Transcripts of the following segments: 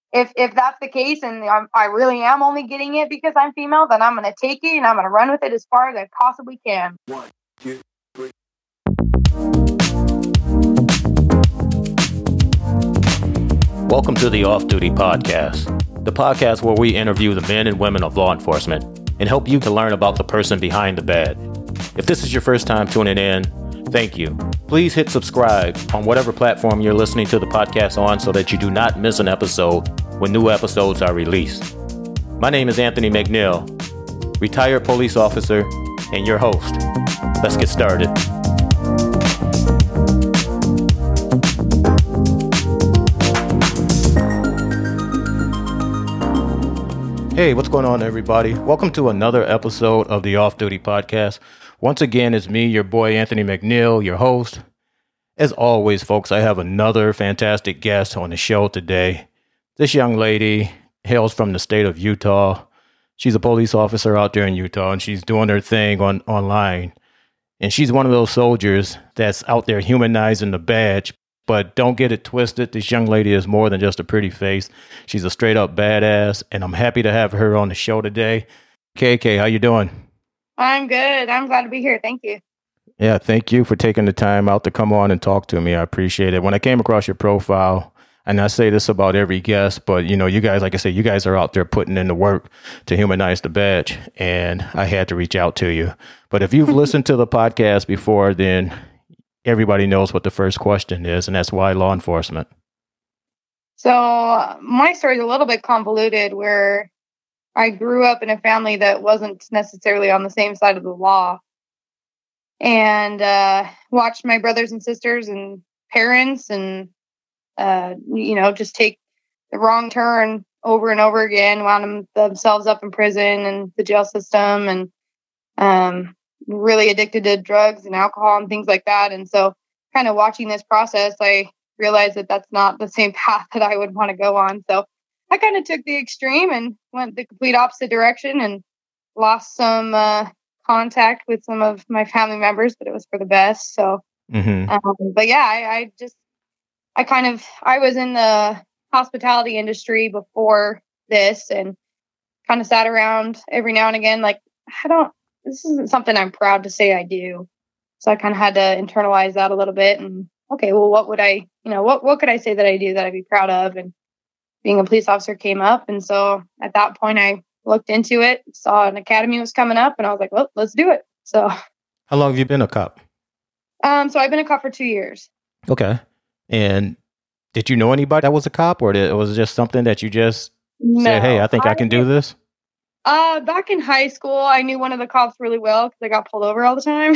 if that's the case, and I really am only getting it because I'm female, then I'm going to take it and I'm going to run with it as far as I possibly can. 1, 2, 3. Welcome to the Off Duty Podcast, the podcast where we interview the men and women of law enforcement and help you to learn about the person behind the badge. If this is your first time tuning in, thank you. Please hit subscribe on whatever platform you're listening to the podcast on so that you do not miss an episode when new episodes are released. My name is Anthony McNeil, retired police officer and your host. Let's get started. Hey, what's going on, everybody? Welcome to another episode of the Off Duty Podcast. Once again, it's me, your boy Anthony McNeil, your host. As always, folks, I have another fantastic guest on the show today. This young lady hails from the state of Utah. She's a police officer out there in Utah, and she's doing her thing online. And she's one of those soldiers that's out there humanizing the badge. But don't get it twisted. This young lady is more than just a pretty face. She's a straight up badass, and I'm happy to have her on the show today. KK, how you doing? I'm good. I'm glad to be here. Thank you. Yeah, thank you for taking the time out to come on and talk to me. I appreciate it. When I came across your profile, and I say this about every guest, but you know, you guys, like I say, you guys are out there putting in the work to humanize the badge, and I had to reach out to you. But if you've listened to the podcast before, then everybody knows what the first question is, and that's why law enforcement. So my story is a little bit convoluted, where I grew up in a family that wasn't necessarily on the same side of the law, and watched my brothers and sisters and parents and just take the wrong turn over and over again, wound themselves up in prison and the jail system, and really addicted to drugs and alcohol and things like that. And so kind of watching this process, I realized that that's not the same path that I would want to go on. So I kind of took the extreme and went the complete opposite direction and lost some contact with some of my family members, but it was for the best. So, but yeah, I was in the hospitality industry before this, and kind of sat around every now and again, like, this isn't something I'm proud to say I do. So I kind of had to internalize that a little bit, and okay, well, what would I, what could I say that I do that I'd be proud of? And being a police officer came up. And so at that point I looked into it, saw an academy was coming up, and I was like, well, let's do it. So how long have you been a cop? So I've been a cop for 2 years. Okay. And did you know anybody that was a cop, or was it just something that you just said, hey, I think I can do this? Back in high school, I knew one of the cops really well because I got pulled over all the time.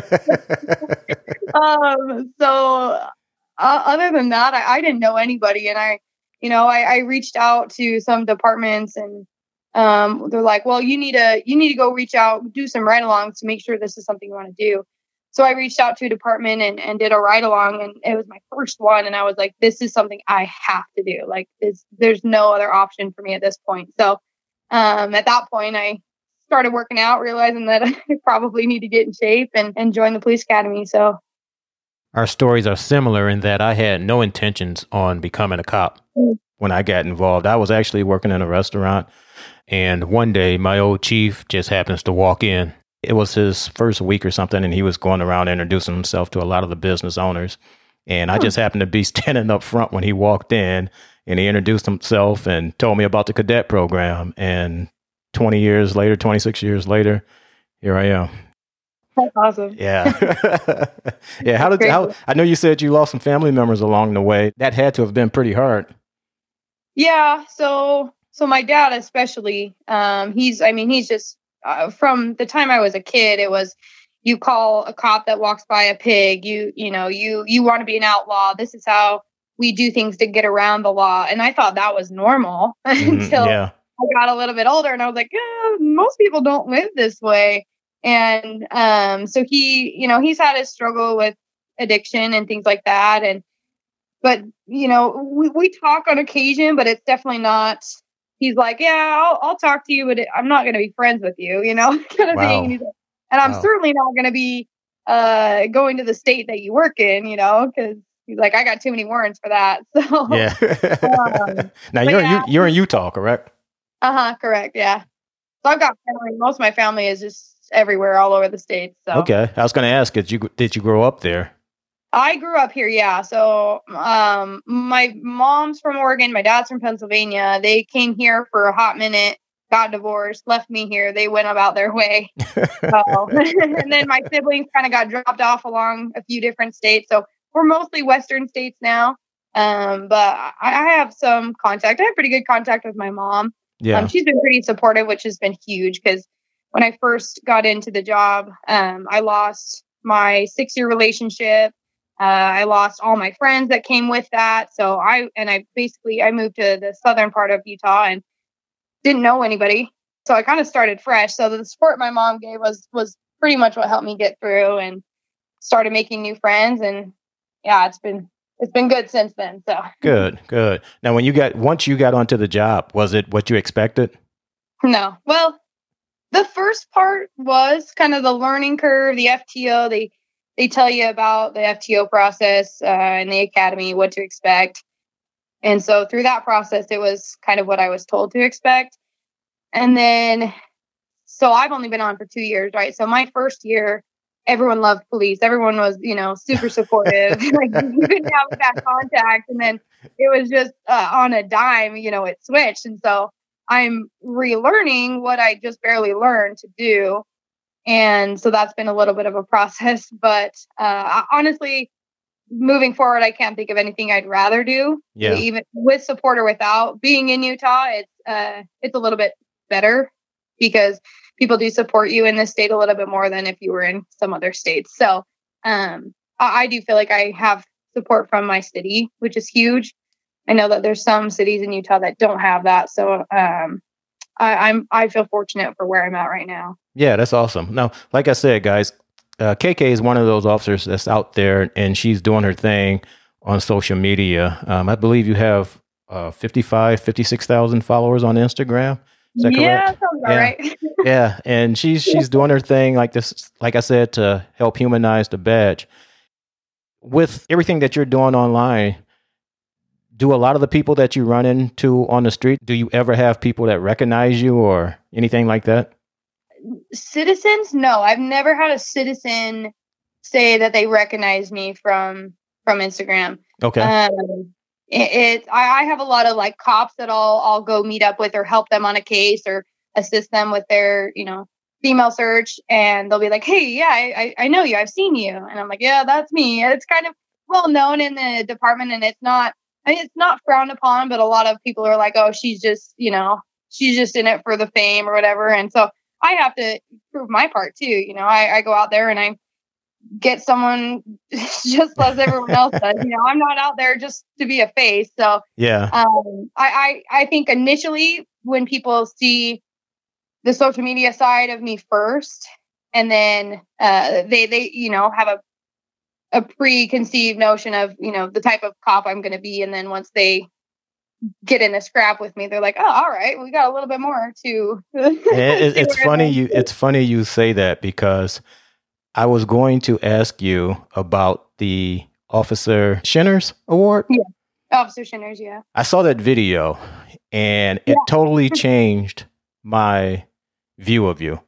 Other than that, I didn't know anybody. And I reached out to some departments, and they're like, well, you need to go reach out, do some ride-alongs to make sure this is something you want to do. So I reached out to a department and did a ride-along, and it was my first one. And I was like, this is something I have to do. Like, there's no other option for me at this point. So at that point, I started working out, realizing that I probably need to get in shape and join the police academy. So our stories are similar in that I had no intentions on becoming a cop when I got involved. I was actually working in a restaurant, and one day my old chief just happens to walk in. It was his first week or something, and he was going around introducing himself to a lot of the business owners. And I just happened to be standing up front when he walked in, and he introduced himself and told me about the cadet program. And 26 years later, here I am. That's awesome. Yeah. Yeah. I know you said you lost some family members along the way. That had to have been pretty hard. Yeah. So my dad, especially, he's just, from the time I was a kid, it was, you call a cop that walks by a pig, you want to be an outlaw. This is how we do things to get around the law. And I thought that was normal until I got a little bit older, and I was like, most people don't live this way. And so he's had his struggle with addiction and things like that. But we talk on occasion, but it's definitely not. He's like, yeah, I'll talk to you, but I'm not going to be friends with you, kind of thing. And I'm certainly not going to be going to the state that you work in, because He's like, I got too many warrants for that. So Yeah. Now yeah. you're in Utah, correct? Correct. Yeah. So I've got family. Most of my family is just everywhere, all over the states. So Okay. I was going to ask, did you grow up there? I grew up here. Yeah. So my mom's from Oregon. My dad's from Pennsylvania. They came here for a hot minute, got divorced, left me here. They went about their way. And then my siblings kind of got dropped off along a few different states. So we're mostly Western states now. But I have some contact. I have pretty good contact with my mom. Yeah. She's been pretty supportive, which has been huge because when I first got into the job, I lost my 6-year relationship. I lost all my friends that came with that. So I moved to the southern part of Utah and didn't know anybody. So I kind of started fresh. So the support my mom gave was pretty much what helped me get through and started making new friends. And yeah, it's been good since then. So good. Now, once you got onto the job, was it what you expected? No. Well, the first part was kind of the learning curve, the FTO. They tell you about the FTO process in the academy, what to expect. And so through that process, it was kind of what I was told to expect. And then, so I've only been on for 2 years, right? So my first year, everyone loved police. Everyone was, super supportive. Like you couldn't have a bad contact. And then it was just on a dime, it switched. And so I'm relearning what I just barely learned to do. And so that's been a little bit of a process. But honestly, moving forward, I can't think of anything I'd rather do. Yeah. Even with support or without. Being in Utah, it's a little bit better because people do support you in this state a little bit more than if you were in some other states. So I do feel like I have support from my city, which is huge. I know that there's some cities in Utah that don't have that. So I feel fortunate for where I'm at right now. Yeah, that's awesome. Now, like I said, guys, KK is one of those officers that's out there and she's doing her thing on social media. I believe you have 56,000 followers on Instagram. Is that correct? Yeah, sounds about right. Yeah, and she's doing her thing like this, like I said, to help humanize the badge. With everything that you're doing online, do a lot of the people that you run into on the street, do you ever have people that recognize you or anything like that? Citizens? No, I've never had a citizen say that they recognize me from Instagram. Okay. I have a lot of like cops that I'll go meet up with or help them on a case or assist them with their, female search. And they'll be like, hey, yeah, I know you. I've seen you. And I'm like, yeah, that's me. And it's kind of well known in the department and it's not frowned upon, but a lot of people are like, oh, she's just in it for the fame or whatever. And so I have to prove my part too. I go out there and I get someone just as everyone else does. I'm not out there just to be a face. So yeah, I think initially when people see the social media side of me first, and then they have a preconceived notion of the type of cop I'm going to be, and then once they get in a scrap with me, they're like, oh, all right, we got a little bit more to. It's funny you say that because I was going to ask you about the Officer Shinners Award. Yeah, Officer Shinners, yeah. I saw that video and it totally changed my view of you.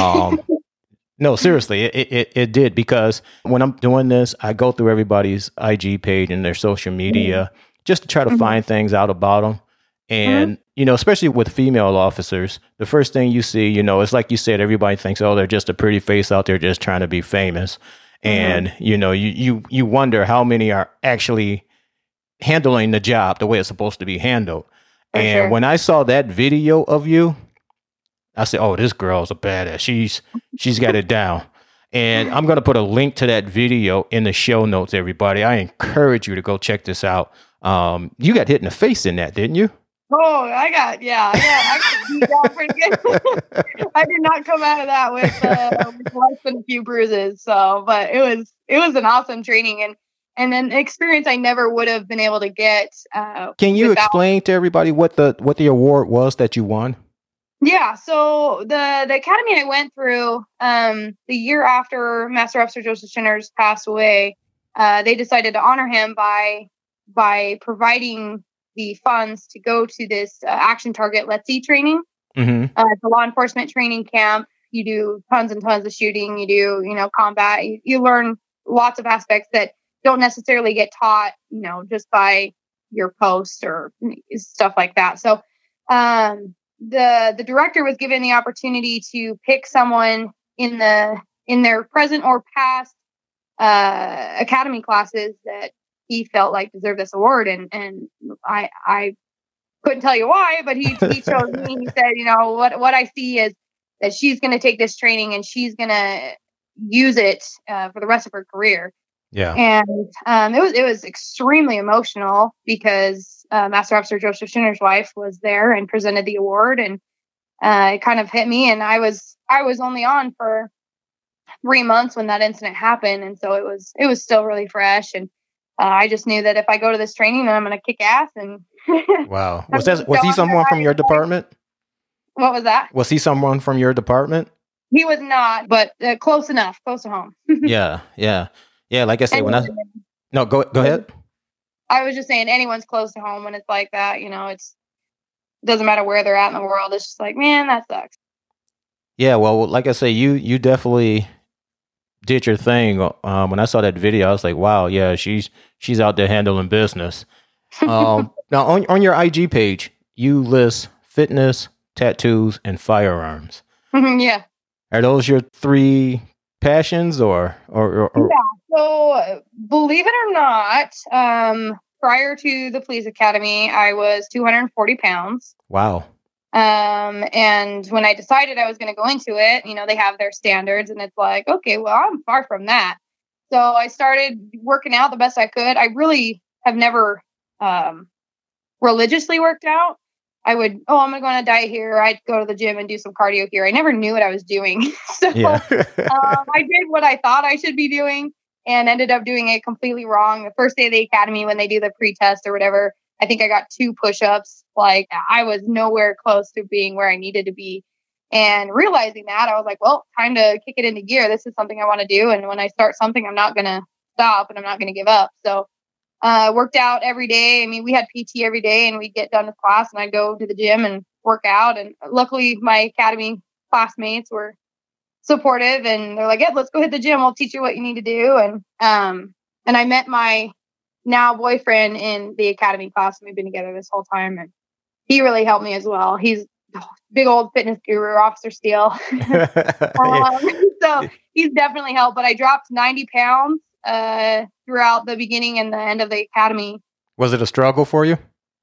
No, seriously, it did because when I'm doing this, I go through everybody's IG page and their social media just to try to find things out about them. And, especially with female officers, the first thing you see, it's like you said, everybody thinks, oh, they're just a pretty face out there just trying to be famous. And, you wonder how many are actually handling the job the way it's supposed to be handled. And when I saw that video of you, I said, oh, this girl's a badass. She's got it down. And I'm going to put a link to that video in the show notes, everybody. I encourage you to go check this out. You got hit in the face in that, didn't you? Oh, I got beat down pretty good. I did not come out of that with less than a few bruises. So, but it was an awesome training and an experience I never would have been able to get. Can you explain to everybody what the award was that you won? Yeah, so the academy I went through the year after Master Officer Joseph Shinners passed away, they decided to honor him by providing the funds to go to this Action Target Let's See training. Mm-hmm. It's a law enforcement training camp. You do tons and tons of shooting. You do, combat. You learn lots of aspects that don't necessarily get taught, just by your post or stuff like that. So the director was given the opportunity to pick someone in their present or past academy classes that he felt like deserved this award. And I couldn't tell you why, but he chose me. He said, what I see is that she's going to take this training and she's going to use it for the rest of her career. Yeah. And it was extremely emotional because Master Officer Joseph Schinner's wife was there and presented the award, and it kind of hit me. And I was only on for 3 months when that incident happened, and so it was still really fresh. And I just knew that if I go to this training, then I'm going to kick ass. And wow, was he someone from your department? What was that? Was he someone from your department? He was not, but close enough, close to home. Yeah. Like I said, no, go ahead. I was just saying, anyone's close to home when it's like that. It doesn't matter where they're at in the world. It's just like, man, that sucks. Yeah, well, like I say, you definitely did your thing. When I saw that video, I was like, wow, yeah, she's out there handling business. Now, on your IG page, you list fitness, tattoos, and firearms. Yeah. Are those your 3 passions or? Yeah. So believe it or not, prior to the police academy, I was 240 pounds. Wow. And when I decided I was going to go into it, they have their standards, and it's like, okay, well, I'm far from that. So I started working out the best I could. I really have never, religiously worked out. I'm going to go on a diet here. I'd go to the gym and do some cardio here. I never knew what I was doing. So yeah. I did what I thought I should be doing and ended up doing it completely wrong. The first day of the academy, when they do the pre-test or whatever, I think I got 2 push-ups. Like, I was nowhere close to being where I needed to be. And realizing that, I was like, well, time to kick it into gear. This is something I want to do. And when I start something, I'm not going to stop and I'm not going to give up. So worked out every day. I mean, we had PT every day, and we'd get done with class and I'd go to the gym and work out. And luckily my academy classmates were supportive, and they're like, yeah, let's go hit the gym. We'll teach you what you need to do. And I met my now boyfriend in the academy class, and we've been together this whole time. And he really helped me as well. He's big old fitness guru, Officer Steele. So he's definitely helped, but I dropped 90 pounds throughout the beginning and the end of the academy. Was it a struggle for you?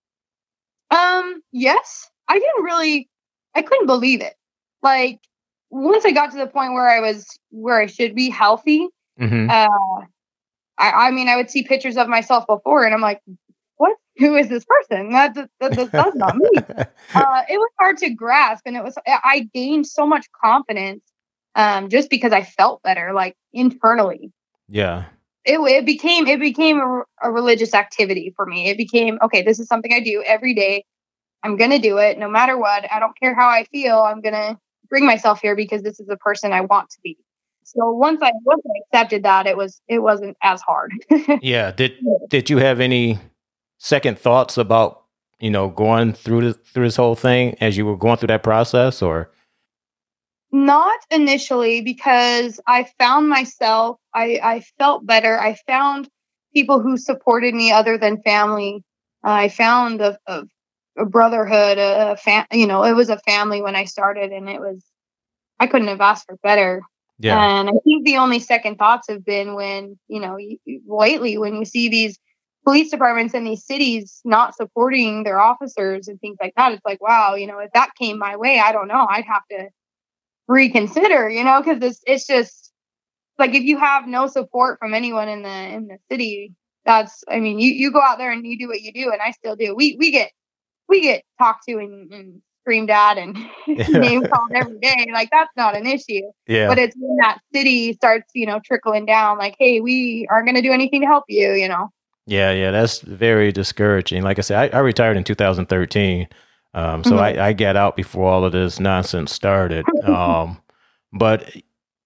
Yes. I couldn't believe it. Like, once I got to the point where I should be healthy, mm-hmm. I mean, I would see pictures of myself before, and I'm like, what? Who is this person? That's not me. It was hard to grasp, and I gained so much confidence just because I felt better, like, internally. Yeah. It became a religious activity for me. It became, okay, this is something I do every day. I'm going to do it no matter what. I don't care how I feel. I'm going to bring myself here because this is the person I want to be. So once I accepted that, it wasn't as hard. Yeah. Did you have any second thoughts about, going through this whole thing as you were going through that process, or? Not initially, because I found myself, I felt better. I found people who supported me other than family. I found a brotherhood, it was a family when I started, and I couldn't have asked for better. Yeah. And I think the only second thoughts have been when, lately, when you see these police departments in these cities not supporting their officers and things like that, it's like, wow, if that came my way, I don't know, I'd have to reconsider, because it's just like, if you have no support from anyone in the city, you go out there and you do what you do, and I still do. We get talked to and screamed at and name called every day. Like, that's not an issue. Yeah. But it's when that city starts, trickling down, like, hey, we aren't going to do anything to help you, Yeah, that's very discouraging. Like I said, I retired in 2013. So mm-hmm. I got out before all of this nonsense started. But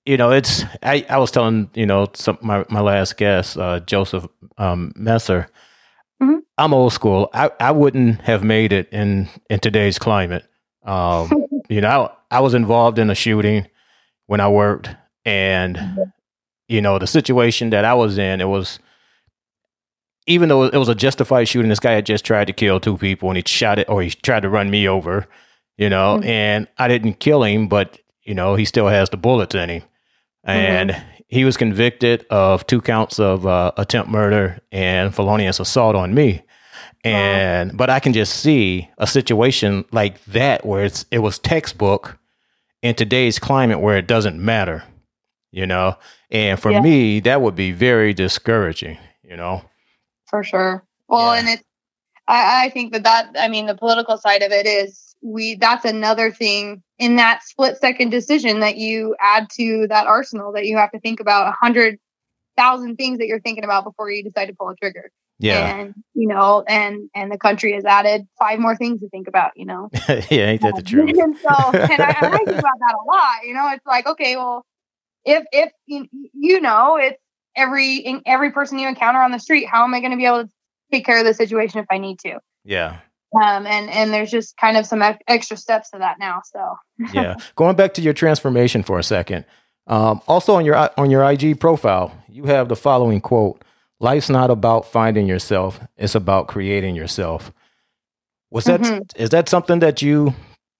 I was telling, my last guest, Joseph Messer, Mhm. I'm old school. I wouldn't have made it in today's climate. I was involved in a shooting when I worked, and the situation that I was in, it was, even though it was a justified shooting, this guy had just tried to kill two people and he shot it, or he tried to run me over, and I didn't kill him, but he still has the bullets in him. And he was convicted of 2 counts of attempt murder and felonious assault on me. But I can just see a situation like that where it was textbook in today's climate where it doesn't matter, and for me, that would be very discouraging, For sure. Well, and I think the political side of it is that's another thing in that split second decision that you add to that arsenal, that you have to think about 100,000 things that you're thinking about before you decide to pull a trigger. Yeah. And, and the country has added 5 more things to think about, Yeah, ain't that the truth? And so, and I think about that a lot, it's like, okay, well, if it's every person you encounter on the street, how am I going to be able to take care of the situation if I need to? Yeah. And there's just kind of some extra steps to that now. So yeah, going back to your transformation for a second. Also on your IG profile, you have the following quote: "Life's not about finding yourself; it's about creating yourself." Is that something that you,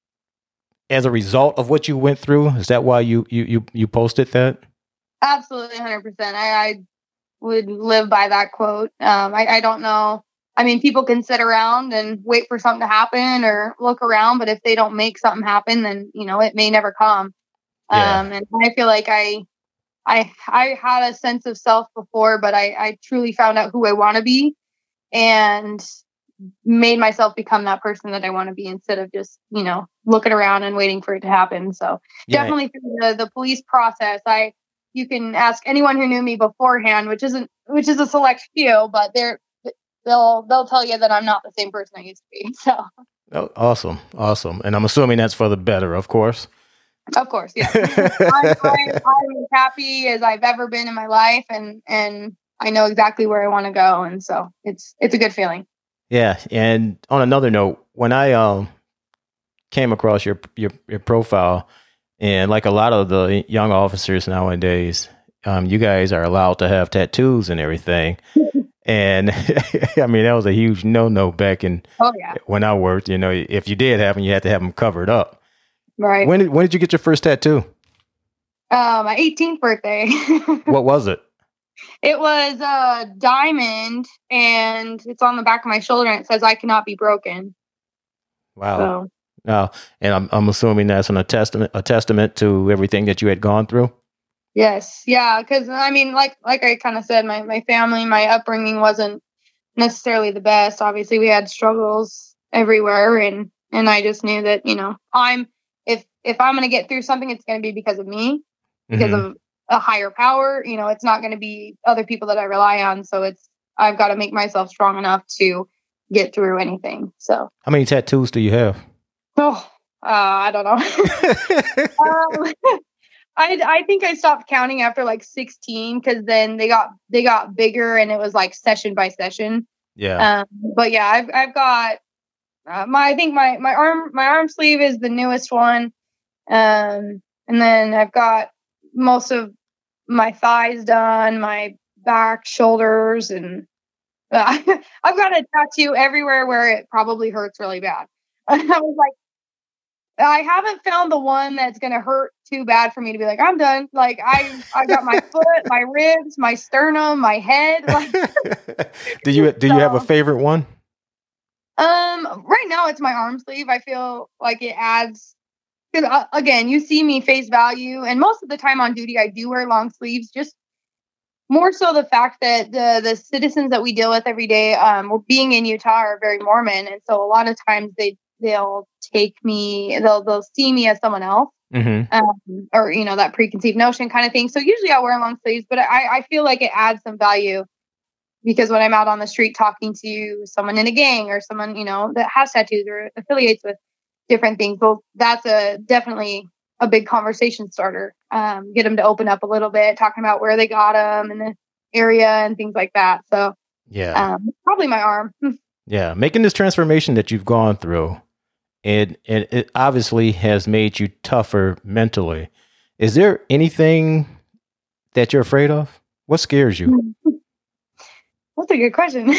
as a result of what you went through, is that why you posted that? Absolutely, 100%. I would live by that quote. I don't know. I mean, people can sit around and wait for something to happen or look around, but if they don't make something happen, then it may never come. Yeah. And I feel like I had a sense of self before, but I truly found out who I want to be and made myself become that person that I want to be, instead of just looking around and waiting for it to happen. So definitely through the police process, you can ask anyone who knew me beforehand, which is a select few, but they'll tell you that I'm not the same person I used to be. So. Oh, awesome. And I'm assuming that's for the better, of course. Of course, yeah. I'm as happy as I've ever been in my life, and I know exactly where I want to go, and so it's a good feeling. Yeah, and on another note, when I came across your profile, and like a lot of the young officers nowadays, you guys are allowed to have tattoos and everything. And I mean, that was a huge no back in when I worked. If you did have them, you had to have them covered up. Right. When did you get your first tattoo? My 18th birthday. What was it? It was a diamond, and it's on the back of my shoulder, and it says, "I cannot be broken." Wow. So. And I'm assuming that's a testament to everything that you had gone through. Yes. Yeah. Because I mean, like I kind of said, my family, my upbringing wasn't necessarily the best. Obviously, we had struggles everywhere, and I just knew that if I'm going to get through something, it's going to be because of me, because of a higher power. It's not going to be other people that I rely on. So I've got to make myself strong enough to get through anything. So how many tattoos do you have? Oh, I don't know. I think I stopped counting after like 16, because then they got bigger, and it was like session by session. Yeah. But yeah, I've got I think my arm sleeve is the newest one. And then I've got most of my thighs done, my back, shoulders, and I've got a tattoo everywhere where it probably hurts really bad. I was like, I haven't found the one that's going to hurt too bad for me to be like, I'm done. Like I got my foot, my ribs, my sternum, my head. Like, do you have a favorite one? Right now it's my arm sleeve. I feel like it adds, because again, you see me face value, and most of the time on duty, I do wear long sleeves. Just more so the fact that the citizens that we deal with every day, being in Utah, are very Mormon, and so a lot of times they'll take me, they'll see me as someone else, or that preconceived notion kind of thing. So usually I wear long sleeves, but I feel like it adds some value, because when I'm out on the street talking to someone in a gang, or someone that has tattoos or affiliates with different things, well, that's definitely a big conversation starter. Get them to open up a little bit, talking about where they got them and the area and things like that. So probably my arm. Yeah, making this transformation that you've gone through, and it obviously has made you tougher mentally. Is there anything that you're afraid of? What scares you? That's a good question.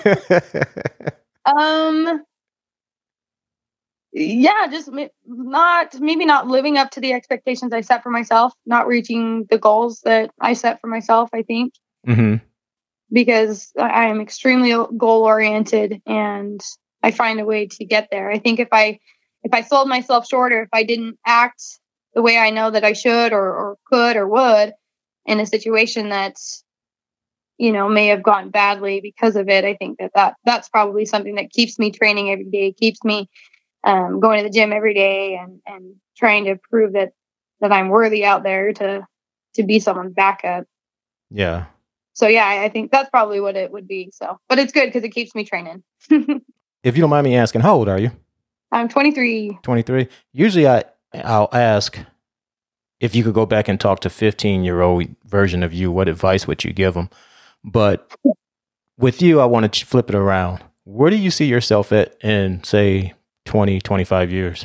Yeah, just maybe not living up to the expectations I set for myself, not reaching the goals that I set for myself, I think. Because I am extremely goal oriented and I find a way to get there. I think if I sold myself short, or if I didn't act the way I know that I should or could or would in a situation that's, may have gone badly because of it, I think that's probably something that keeps me training every day, keeps me going to the gym every day and trying to prove that I'm worthy out there to be someone's backup. Yeah. So yeah, I think that's probably what it would be. So, but it's good because it keeps me training. If you don't mind me asking, how old are you? I'm 23. 23. Usually I'll ask if you could go back and talk to 15-year-old version of you, what advice would you give them? But with you, I want to flip it around. Where do you see yourself at in, say, 20, 25 years?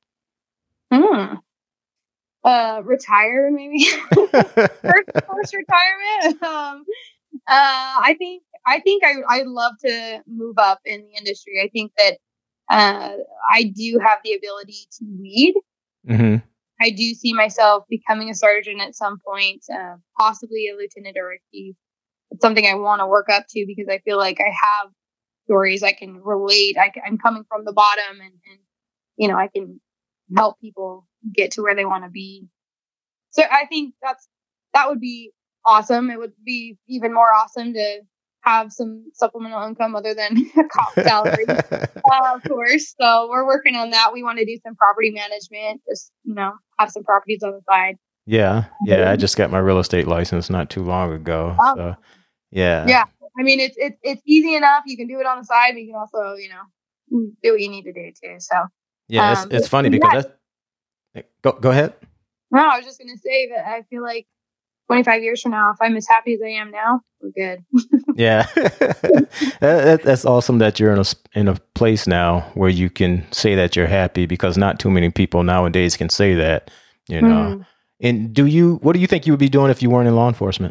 Retire maybe. first retirement. I think I'd love to move up in the industry. I think that I do have the ability to lead. I do see myself becoming a sergeant at some point, possibly a lieutenant or a chief. It's something I want to work up to because I feel like I have stories I can relate. I'm coming from the bottom and I can help people get to where they want to be. So I think that would be awesome. It would be even more awesome to have some supplemental income other than a cop salary, of course. So we're working on that. We want to do some property management, just, have some properties on the side. Yeah. I just got my real estate license not too long ago. So yeah. Yeah. I mean, it's easy enough. You can do it on the side, but you can also, do what you need to do too. So yeah, it's funny because go ahead. No, I was just going to say that I feel like 25 years from now, if I'm as happy as I am now, we're good. Yeah. That's awesome that you're in a place now where you can say that you're happy, because not too many people nowadays can say that, And what do you think you would be doing if you weren't in law enforcement?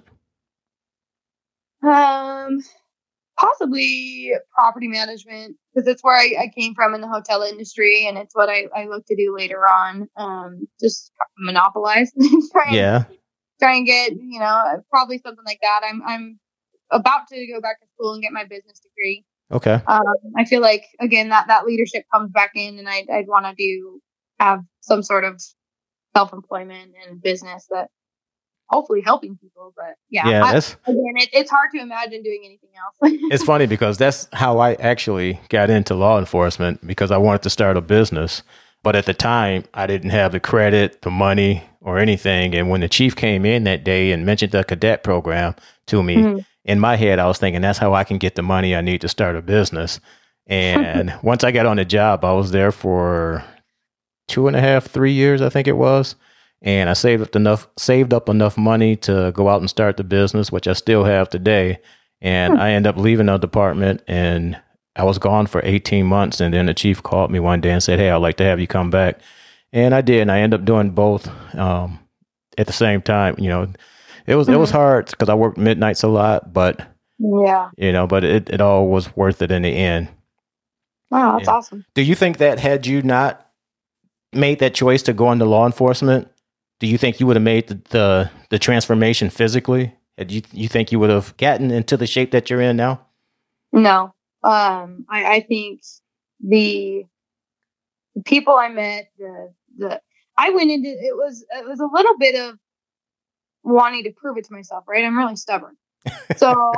Possibly property management, because it's where I came from in the hotel industry, and it's what I look to do later on. Just monopolize, try and get, probably something like that. I'm about to go back to school and get my business degree. Okay. I feel like, again, that leadership comes back in, and I'd want to have some sort of self-employment and business that hopefully helping people. But it's hard to imagine doing anything else. It's funny because that's how I actually got into law enforcement, because I wanted to start a business. But at the time, I didn't have the credit, the money, or anything. And when the chief came in that day and mentioned the cadet program to me, in my head, I was thinking that's how I can get the money I need to start a business. And once I got on the job, I was there for 2.5, 3 years, I think it was. And I saved up enough money to go out and start the business, which I still have today. And I ended up leaving the department, and I was gone for 18 months. And then the chief called me one day and said, "Hey, I'd like to have you come back." And I did. And I ended up doing both at the same time. It was hard because I worked midnights a lot, but but it all was worth it in the end. Wow, that's awesome. Do you think that had you not made that choice to go into law enforcement, do you think you would have made the transformation physically? Do you think you would have gotten into the shape that you're in now? No. I think the people I met, I went into it was a little bit of wanting to prove it to myself, right? I'm really stubborn. So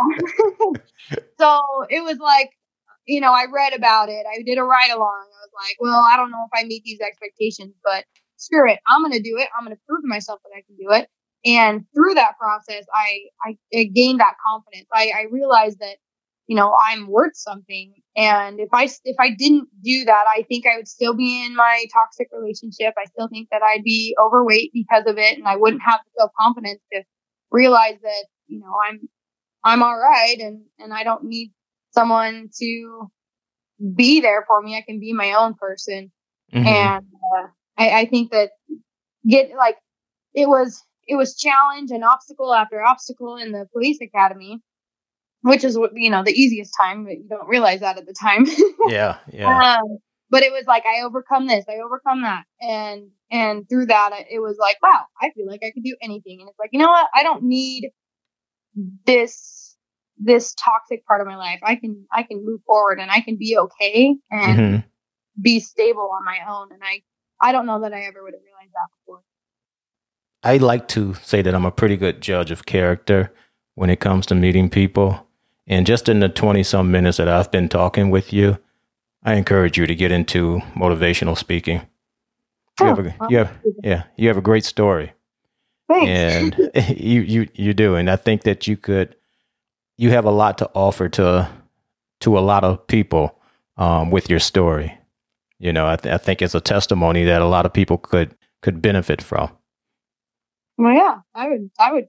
it was like, I read about it. I did a ride along. I was like, well, I don't know if I meet these expectations, but screw it. I'm going to do it. I'm going to prove to myself that I can do it. And through that process, I gained that confidence. I realized that, I'm worth something. And if I didn't do that, I think I would still be in my toxic relationship. I still think that I'd be overweight because of it, and I wouldn't have the self-confidence to realize that, I'm all right, and I don't need someone to be there for me. I can be my own person. Mm-hmm. And I think that it was challenge and obstacle after obstacle in the police academy, which is what, the easiest time, but you don't realize that at the time. Yeah. But it was like, I overcome this, I overcome that. And through that, it was like, wow, I feel like I could do anything. And it's like, you know what? I don't need this toxic part of my life. I can move forward, and I can be okay and Mm-hmm. be stable on my own. And I don't know that I ever would have realized that before. I like to say that I'm a pretty good judge of character when it comes to meeting people. And just in the 20-some minutes that I've been talking with you, I encourage you to get into motivational speaking. You have a great story. Thanks. And you do. And I think that you have a lot to offer to a lot of people with your story. I think it's a testimony that a lot of people could benefit from. Well, yeah, I would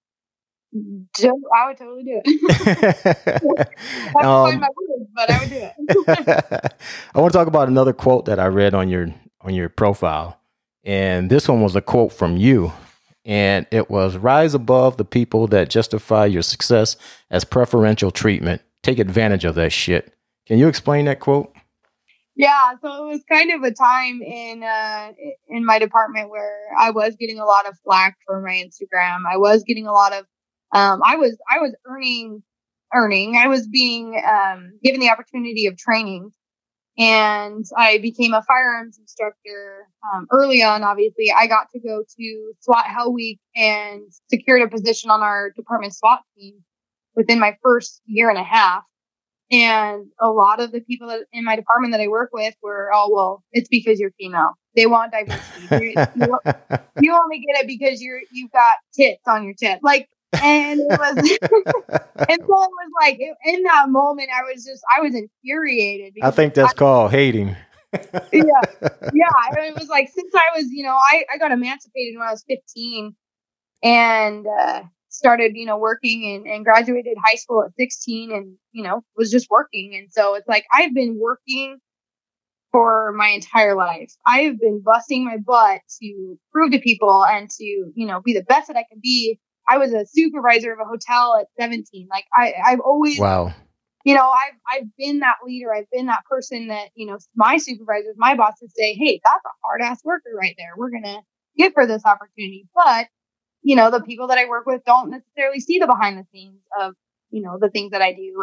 totally do it. I have to find my words, but I would do it. I want to talk about another quote that I read on your profile. And this one was a quote from you. And it was, "Rise above the people that justify your success as preferential treatment. Take advantage of that shit." Can you explain that quote? Yeah, so it was kind of a time in my department where I was getting a lot of flack for my Instagram. I was getting a lot of I was earning. I was being given the opportunity of training, and I became a firearms instructor early on. Obviously, I got to go to SWAT Hell Week and secured a position on our department SWAT team within my first year and a half. And a lot of the people in my department that I work with were, "Oh, well, it's because you're female. They want diversity. You only get it because you've got tits on your tits." And it was, and so it was like, in that moment, I was infuriated. I think that's called hating. Yeah. It was like, since I was, I got emancipated when I was 15, and started, working and graduated high school at 16, and, was just working. And so it's like, I've been working for my entire life. I've been busting my butt to prove to people and to, be the best that I can be. I was a supervisor of a hotel at 17. Like I've always, wow. I've been that leader. I've been that person that, my supervisors, my bosses say, "Hey, that's a hard ass worker right there. We're going to give her this opportunity." But, the people that I work with don't necessarily see the behind the scenes of, the things that I do.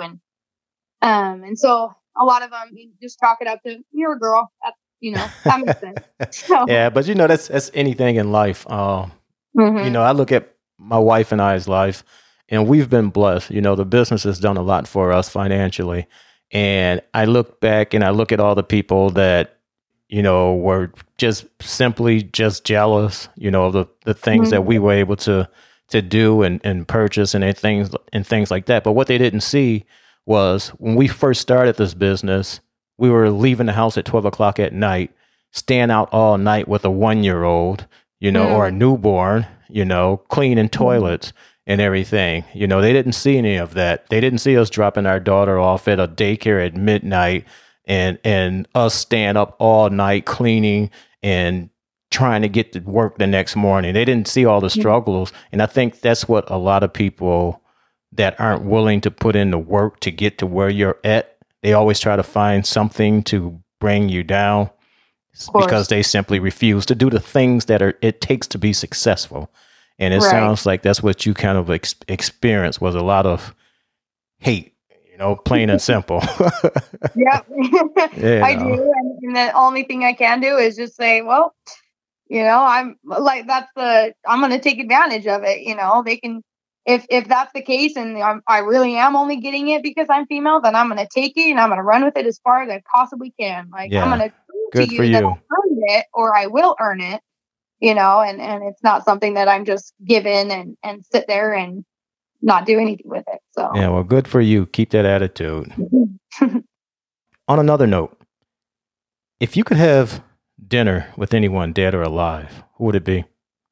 And so a lot of them, you just chalk it up to, "You're a girl." That's, that makes sense. So, yeah, but that's anything in life. mm-hmm. I look at my wife and I's life, and we've been blessed. The business has done a lot for us financially. And I look back and I look at all the people that, were just simply just jealous, of the things that we were able to do and purchase and things like that. But what they didn't see was, when we first started this business, we were leaving the house at 12 o'clock at night, staying out all night with a 1-year-old, or a newborn, cleaning toilets and everything. They didn't see any of that. They didn't see us dropping our daughter off at a daycare at midnight and us staying up all night cleaning and trying to get to work the next morning. They didn't see all the struggles. And I think that's what a lot of people that aren't willing to put in the work to get to where you're at, they always try to find something to bring you down, because they simply refuse to do the things that it takes to be successful. And it sounds like that's what you kind of experienced, was a lot of hate, plain and simple. Yep. I do. And the only thing I can do is just say, well, I'm like, I'm going to take advantage of it. They can, if that's the case, and I really am only getting it because I'm female, then I'm going to take it and I'm going to run with it as far as I possibly can. Like, I'm going to prove to you that I earned it, or I will earn it, and it's not something that I'm just given and sit there and, not do anything with it. So yeah, well, good for you. Keep that attitude. On another note, if you could have dinner with anyone, dead or alive, who would it be?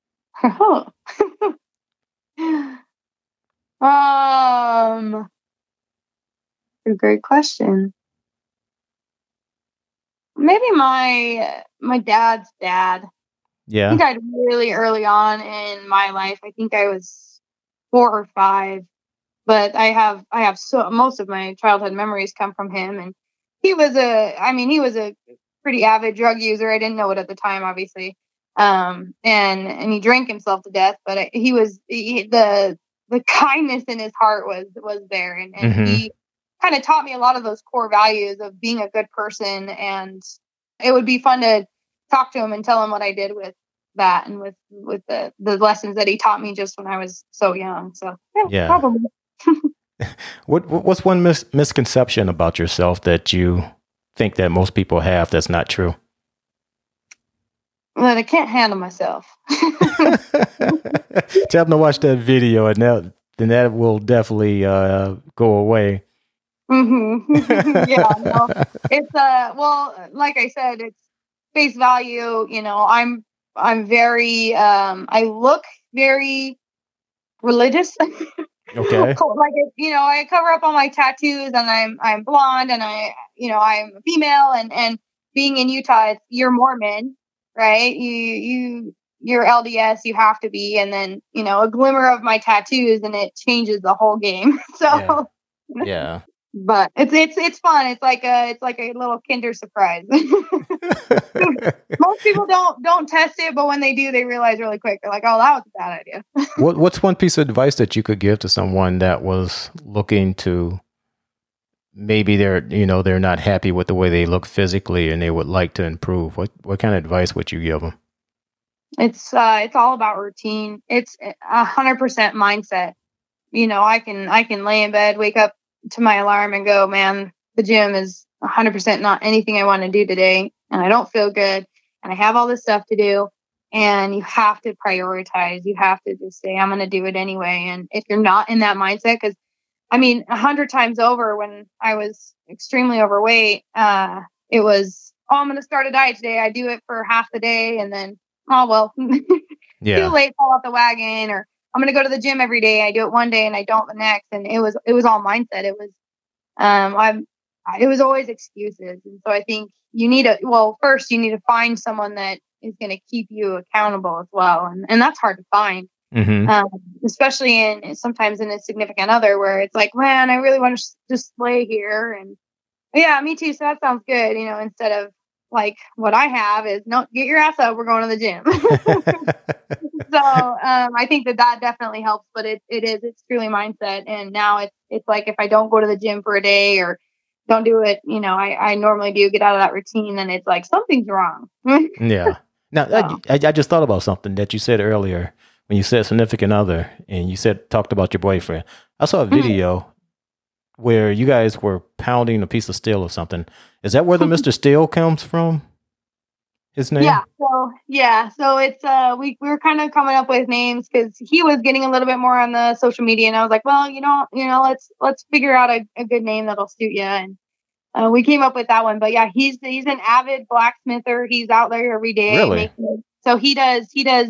A great question. Maybe my dad's dad. Yeah. I think I'd really early on in my life. I think I was 4 or 5, but I have so most of my childhood memories come from him, and he was a pretty avid drug user. I didn't know it at the time, obviously, and he drank himself to death. But the kindness in his heart was there, and he kind of taught me a lot of those core values of being a good person. And it would be fun to talk to him and tell him what I did with that and with the lessons that he taught me just when I was so young. So yeah. Probably. What's one misconception about yourself that you think that most people have that's not true? That I can't handle myself. Tell them to watch that video, and then that will definitely go away. Yeah, no, it's well, like I said, it's face value. You know, I'm very I look very religious. Okay. Like, I cover up all my tattoos, and I'm blonde, and I'm a female, and being in Utah, you're Mormon, right? You're LDS, you have to be, and then a glimmer of my tattoos, and it changes the whole game. So yeah. But it's fun. It's like a little Kinder surprise. Most people don't test it, but when they do, they realize really quick. They're like, "Oh, that was a bad idea." What's one piece of advice that you could give to someone that was looking to, maybe they're not happy with the way they look physically and they would like to improve? What kind of advice would you give them? It's all about routine. It's 100% mindset. I can lay in bed, wake up to my alarm and go, man, the gym is 100% not anything I want to do today, and I don't feel good, and I have all this stuff to do, and you have to prioritize. You have to just say, I'm going to do it anyway. And if you're not in that mindset, because 100 times over when I was extremely overweight, it was, I'm going to start a diet today. I do it for half the day, and then, too late, fall off the wagon, or I'm going to go to the gym every day. I do it one day and I don't the next. And it was all mindset. It was, it was always excuses. And so I think first you need to find someone that is going to keep you accountable as well. And that's hard to find, especially sometimes in a significant other where it's like, man, I really want to just lay here. And yeah, me too. So that sounds good. Instead of like what I have is, no, get your ass up. We're going to the gym. So I think that definitely helps, but it's truly mindset. And now it's like, if I don't go to the gym for a day or don't do it, I normally do get out of that routine, and it's like something's wrong. Yeah. Now, I just thought about something that you said earlier when you said significant other, and you talked about your boyfriend. I saw a video where you guys were pounding a piece of steel or something. Is that where the Mr. Steel comes from? His name? Yeah. So it's we were kind of coming up with names because he was getting a little bit more on the social media, and I was like, well, let's figure out a good name that'll suit you. And we came up with that one. But yeah, he's an avid blacksmither. He's out there every day. Really? So he does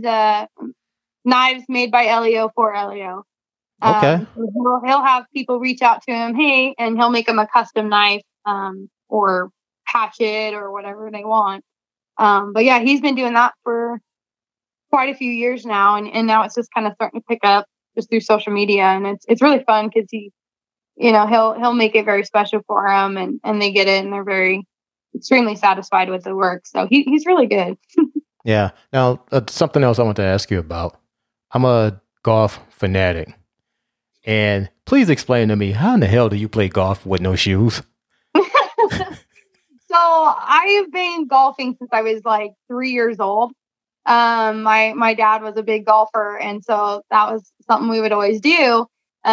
knives made by Elio for Elio. Okay. So he'll have people reach out to him, hey, and he'll make them a custom knife, or hatchet or whatever they want. But yeah, he's been doing that for quite a few years now, and now it's just kind of starting to pick up just through social media, and it's really fun because he'll make it very special for them, and they get it, and they're extremely satisfied with the work. So he's really good. Yeah. Now, something else I want to ask you about. I'm a golf fanatic, and please explain to me, how in the hell do you play golf with no shoes? So I have been golfing since I was like 3 years old. My dad was a big golfer, and so that was something we would always do.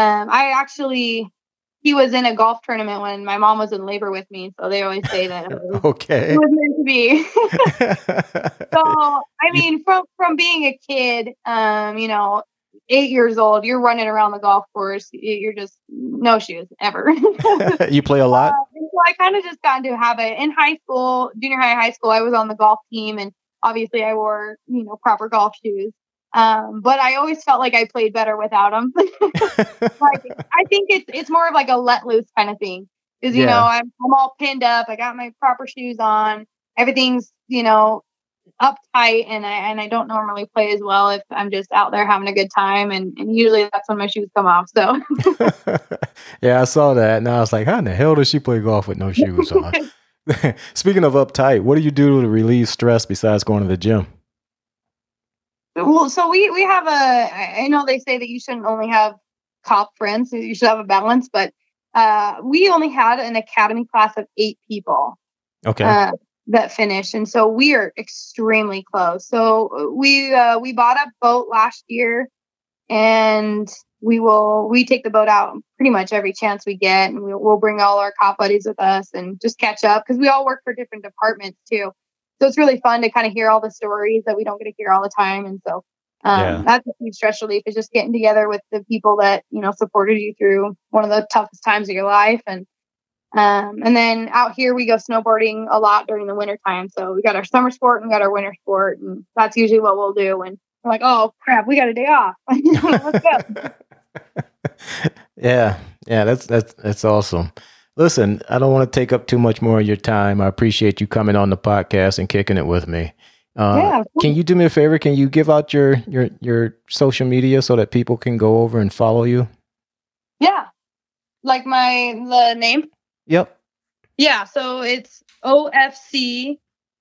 He was in a golf tournament when my mom was in labor with me, so they always say that okay, it was meant to be. So from being a kid, 8 years old, you're running around the golf course. You're just no shoes ever. You play a lot? So I kind of just got into a habit. In high school, junior high school, I was on the golf team, and obviously I wore, proper golf shoes. But I always felt like I played better without them. Like, I think it's more of like a let loose kind of thing. Because, I'm all pinned up. I got my proper shoes on. Everything's, uptight, and I don't normally play as well if I'm just out there having a good time. And usually that's when my shoes come off. So yeah, I saw that. And I was like, how in the hell does she play golf with no shoes on? Speaking of uptight, what do you do to relieve stress besides going to the gym? Well, so we have I know they say that you shouldn't only have cop friends, you should have a balance, but we only had an academy class of 8 people. Okay. That finished. And so we are extremely close. So we bought a boat last year, and we take the boat out pretty much every chance we get. And we'll bring all our cop buddies with us and just catch up, because we all work for different departments too. So it's really fun to kind of hear all the stories that we don't get to hear all the time. And so that's a huge stress relief, is just getting together with the people that, supported you through one of the toughest times of your life. And then out here we go snowboarding a lot during the winter time. So we got our summer sport and we got our winter sport, and that's usually what we'll do. And we're like, oh crap, we got a day off. Let's go. Yeah, that's awesome. Listen, I don't want to take up too much more of your time. I appreciate you coming on the podcast and kicking it with me. Can you do me a favor? Can you give out your social media so that people can go over and follow you? Yeah. Like the name? Yep. Yeah. So it's OFC_KK.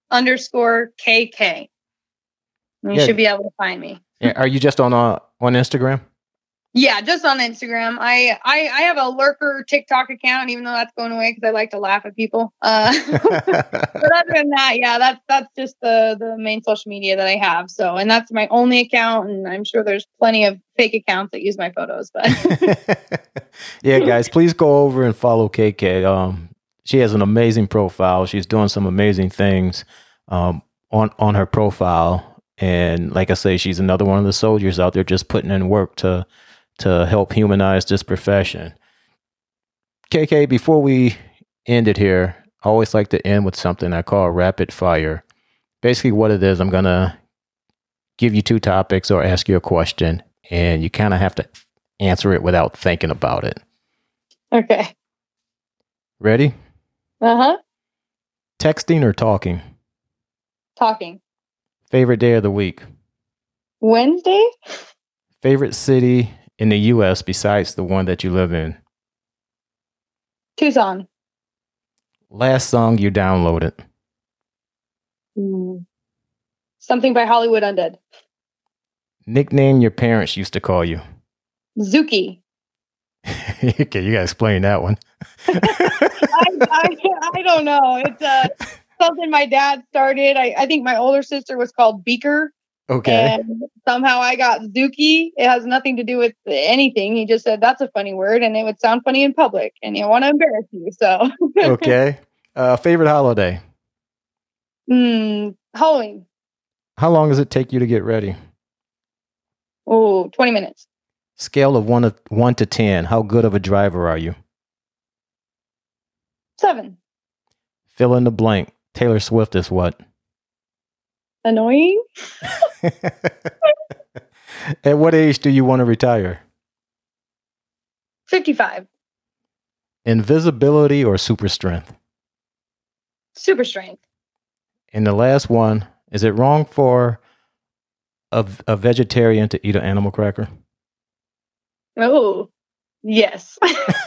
You should be able to find me. Yeah. Are you just on Instagram? Yeah, just on Instagram. I have a lurker TikTok account, even though that's going away because I like to laugh at people. But other than that, yeah, that's just the main social media that I have. So, and that's my only account, and I'm sure there's plenty of fake accounts that use my photos. But yeah, guys, please go over and follow KK. She has an amazing profile. She's doing some amazing things on her profile, and like I say, she's another one of the soldiers out there just putting in work to help humanize this profession. KK, before we end it here, I always like to end with something I call rapid fire. Basically what it is, I'm going to give you 2 topics or ask you a question, and you kind of have to answer it without thinking about it. Okay. Ready? Uh-huh. Texting or talking? Talking. Favorite day of the week? Wednesday. Favorite city in the U.S. besides the one that you live in? Tucson. Last song you downloaded? Something by Hollywood Undead. Nickname your parents used to call you? Zuki. Okay, you gotta explain that one. I don't know. It's something my dad started. I think my older sister was called Beaker. Okay. And somehow I got Zuki. It has nothing to do with anything. He just said that's a funny word, and it would sound funny in public, and you want to embarrass you. So. Okay. Favorite holiday? Halloween. How long does it take you to get ready? 20 minutes. Scale of 1 to 10. How good of a driver are you? 7. Fill in the blank. Taylor Swift is what? Annoying. At what age do you want to retire? 55. Invisibility or super strength? Super strength. And the last one, is it wrong for a vegetarian to eat an animal cracker? Oh, yes.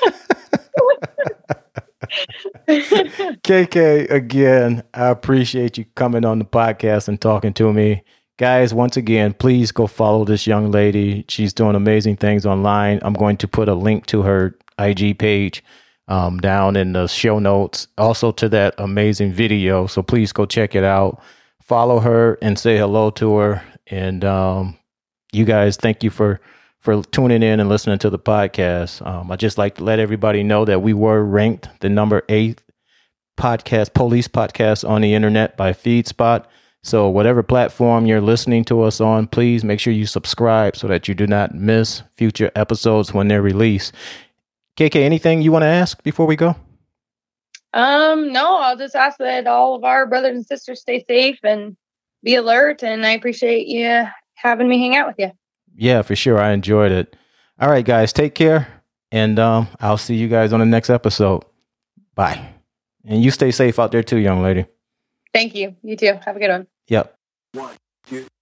KK, again, I appreciate you coming on the podcast and talking to me. Guys, once again, please go follow this young lady. She's doing amazing things online. I'm going to put a link to her IG page down in the show notes, also to that amazing video. So please go check it out. Follow her and say hello to her. And you guys, thank you for tuning in and listening to the podcast. I just like to let everybody know that we were ranked the number 8 police podcast on the internet by FeedSpot. So whatever platform you're listening to us on, please make sure you subscribe so that you do not miss future episodes when they're released. KK, anything you want to ask before we go? No, I'll just ask that all of our brothers and sisters stay safe and be alert. And I appreciate you having me hang out with you. Yeah, for sure. I enjoyed it. All right, guys, take care. And I'll see you guys on the next episode. Bye. And you stay safe out there too, young lady. Thank you. You too. Have a good one. Yep. 1, 2.